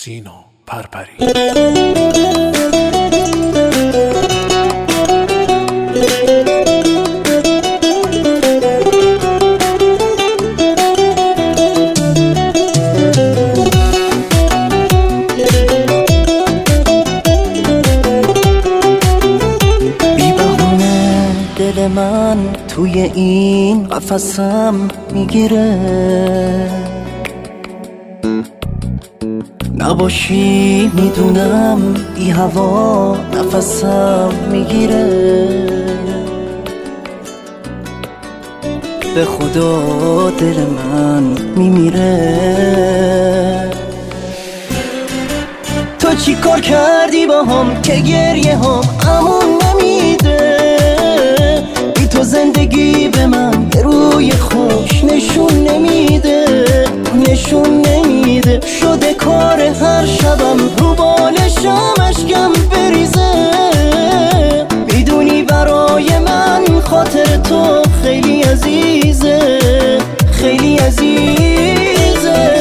سینا پرپری. دل من توی این قفسم میگیره، نباشی میدونم بی هوا نفسم میگیره. به خدا دل من میمیره. تو چی کار کردی با هم که گریه هم امون نمیده؟ بی تو زندگی به من به روی خوش نشون نمیده، نشون نمیده. شده کار هر شبم رو بالشم اشکم بریزه. میدونی برای من خاطر تو خیلی عزیزه، خیلی عزیزه.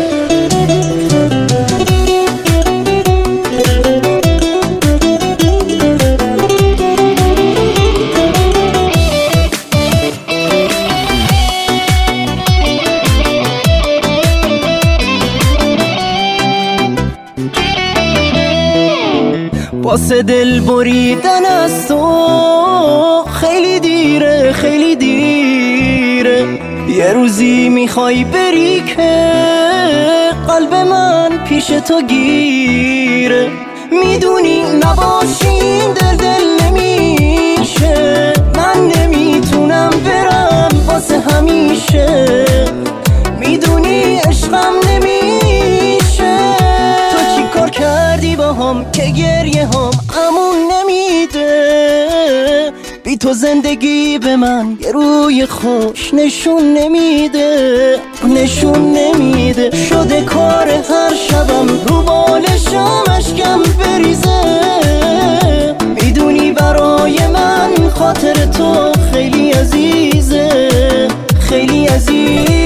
واسه دل بریدن از تو خیلی دیره، خیلی دیره. یه روزی میخوای بری که قلب من پیش تو گیره. میدونی نباشی این دل نمیشه. من نمیتونم برم واسه همیشه. میدونی عشقم نمیشه. تو چی کار کردی با هم که گریه هم امون نمیده؟ بی تو زندگی به من یه روی خوش نشون نمیده، نشون نمیده. شده کار هر شبم رو بالشم اشکم بریزه. میدونی برای من خاطر تو خیلی عزیزه، خیلی عزیزه.